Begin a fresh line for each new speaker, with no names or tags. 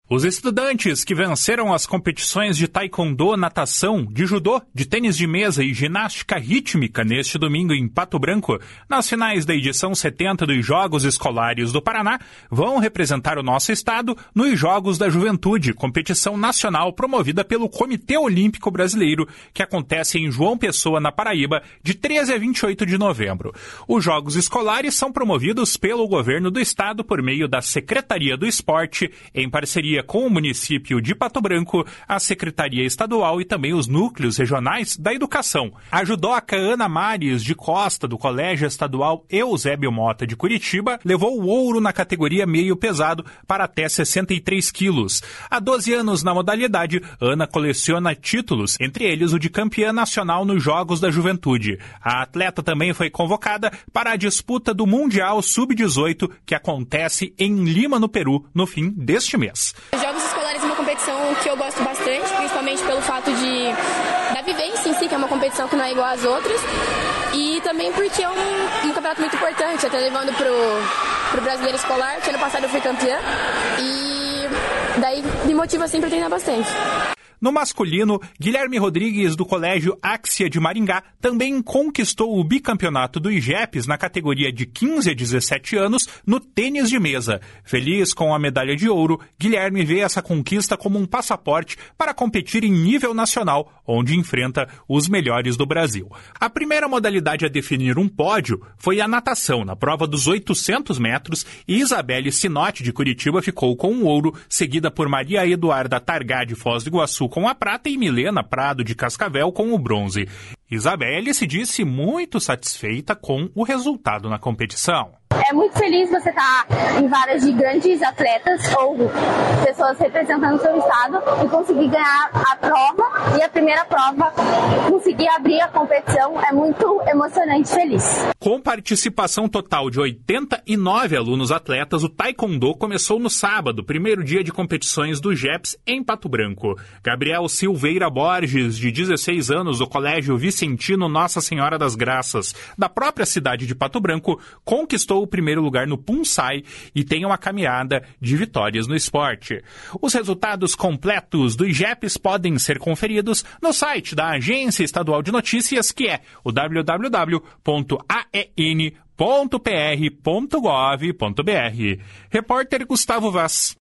Os estudantes que venceram as competições de taekwondo, natação, de judô, de tênis de mesa e ginástica rítmica neste domingo em Pato Branco, nas finais da edição 70 dos Jogos Escolares do Paraná, vão representar o nosso estado nos Jogos da Juventude, competição nacional promovida pelo Comitê Olímpico Brasileiro, que acontece em João Pessoa, na Paraíba, de 13 a 28 de novembro. Os Jogos Escolares são promovidos pelo governo do estado por meio da Secretaria do Esporte, em parceria com o município de Pato Branco, a Secretaria Estadual e também os núcleos regionais da educação. A judoca Ana Mares de Costa, do Colégio Estadual Eusébio Mota de Curitiba, levou o ouro na categoria meio pesado para até 63 quilos. Há 12 anos na modalidade, Ana coleciona títulos, entre eles o de campeã nacional nos Jogos da Juventude. A atleta também foi convocada para a disputa do Mundial Sub-18, que acontece em Lima, no Peru, no fim deste mês.
Os Jogos Escolares é uma competição que eu gosto bastante, principalmente pelo fato da vivência em si, que é uma competição que não é igual às outras, e também porque é um campeonato muito importante, até levando pro Brasileiro Escolar, que ano passado eu fui campeã, e daí me motiva sempre a treinar bastante.
No masculino, Guilherme Rodrigues, do Colégio Áxia de Maringá, também conquistou o bicampeonato do IGEPS na categoria de 15 a 17 anos no tênis de mesa. Feliz com a medalha de ouro, Guilherme vê essa conquista como um passaporte para competir em nível nacional, onde enfrenta os melhores do Brasil. A primeira modalidade a definir um pódio foi a natação, na prova dos 800 metros, e Isabelle Sinotti, de Curitiba, ficou com o ouro, seguida por Maria Eduarda Targá, de Foz do Iguaçu, com a prata, e Milena Prado de Cascavel com o bronze. Isabelle se disse muito satisfeita com o resultado na competição.
É muito feliz você estar em varas de grandes atletas ou pessoas representando o seu estado e conseguir ganhar a prova, e a primeira prova conseguir abrir a competição é muito emocionante e feliz.
Com participação total de 89 alunos atletas, o Taekwondo começou no sábado, primeiro dia de competições do JEPS em Pato Branco. Gabriel Silveira Borges, de 16 anos, do Colégio Vicentino Nossa Senhora das Graças, da própria cidade de Pato Branco, conquistou o primeiro lugar no Punsai e tem uma caminhada de vitórias no esporte. Os resultados completos do IGEPS podem ser conferidos no site da Agência Estadual de Notícias, que é o www.aen.pr.gov.br. Repórter Gustavo Vaz.